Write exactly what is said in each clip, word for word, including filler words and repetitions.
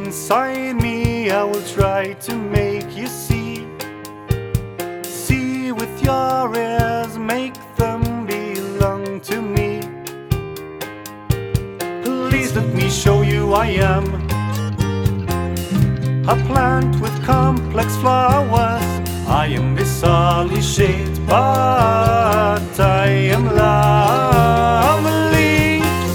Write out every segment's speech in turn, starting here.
inside me, I will try to make you see. See with your ears, make them belong to me. Please let me show you I am a plant with complex flowers. I am bizarrely shaped, but I am lovely.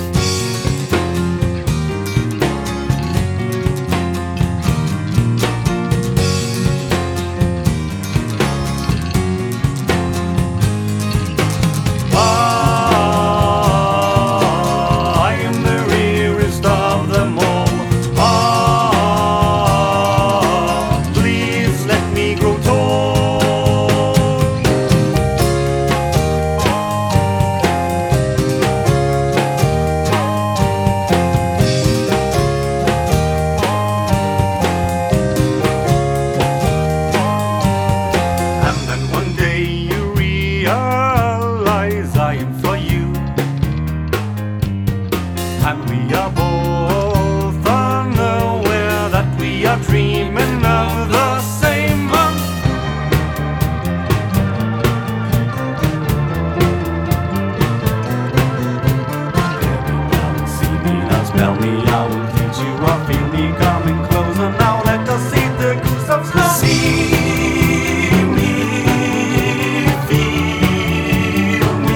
And we are both unaware that we are dreaming of the same month. Hear me now, see me now, smell me, I will teach you, I feel me coming closer. Now let us see the goose of snow. See me, feel me.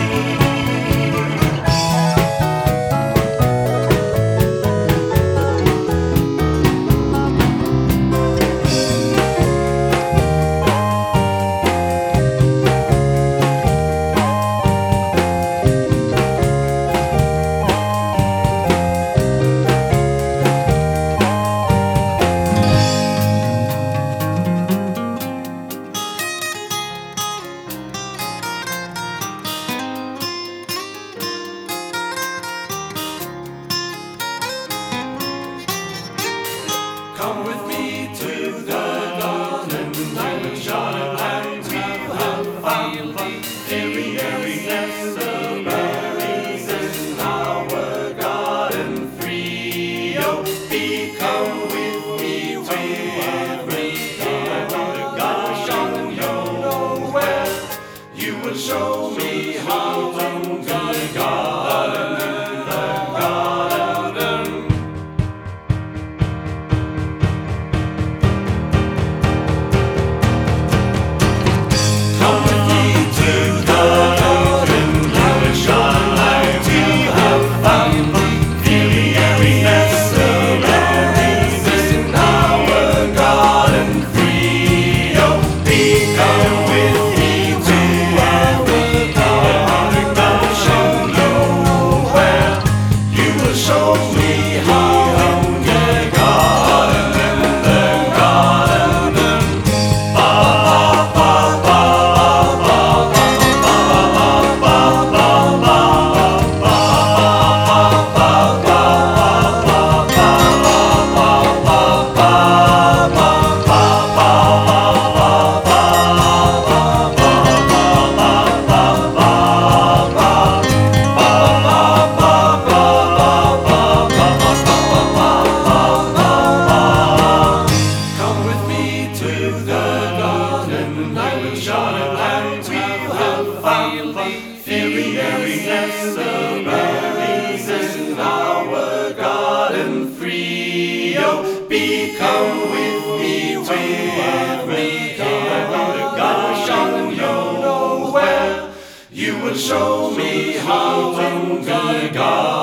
Come with me to the garden, I will show you and we will find every every nest of berries in our garden free. Oh, be come with me to every garden, God show you nowhere. You will show me how to the garden, the garden. Every every nest of berries in our garden free. Oh, be come with me to every garden, God show you nowhere. You will show me how to the garden.